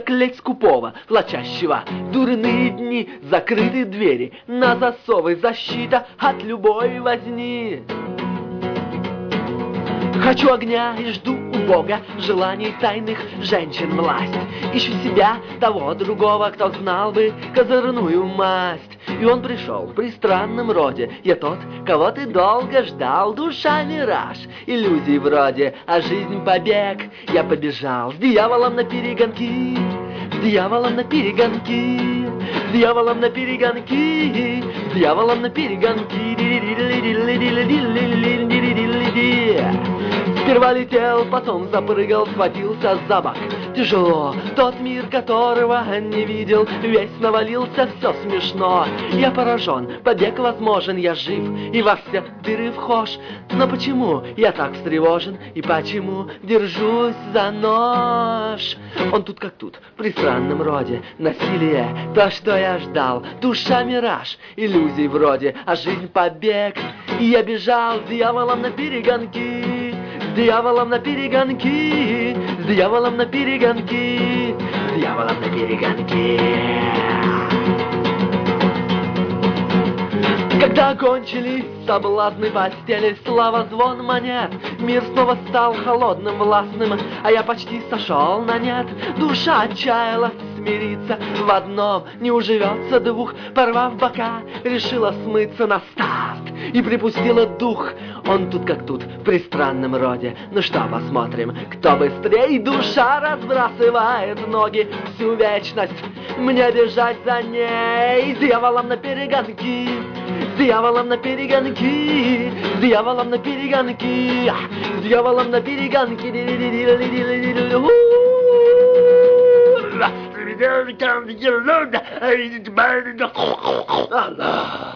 заклять скупого, плачащего. Дурные дни, закрыты двери, на засовы защита от любой возни. Хочу огня и жду у Бога желаний тайных женщин власть. Ищу себя, того другого, кто знал бы козырную масть. И он пришел при странном роде. Я тот, кого ты долго ждал. Душа мираж, иллюзий вроде, а жизнь побег. Я побежал с дьяволом на перегонки, с дьяволом на перегонки, с дьяволом на перегонки, с дьяволом на перегонки. Сперва летел, потом запрыгал, схватился за бок. Тяжело, тот мир, которого не видел, весь навалился, все смешно. Я поражен, побег возможен, я жив и во все дыры вхож. Но почему я так встревожен и почему держусь за нож? Он тут как тут, при странном роде, насилие, то, что я ждал. Душа мираж, иллюзий вроде, а жизнь побег. И я бежал с дьяволом на перегонки, с дьяволом на перегонки, с дьяволом на перегонки, с дьяволом на перегонки. Когда кончились соблазны постели, слава, звон монет, мир снова стал холодным, властным, а я почти сошел на нет. Душа отчаялась смириться в одном, не уживется двух. Порвав бока, решила смыться на старт и припустила дух. Он тут как тут, при странном роде. Ну что, посмотрим, кто быстрее. Душа разбрасывает ноги всю вечность, мне бежать за ней. С дьяволом на перегонки, с дьяволом на перегонки, с дьяволом на перегонки, с дьяволом на перегонки. Allah.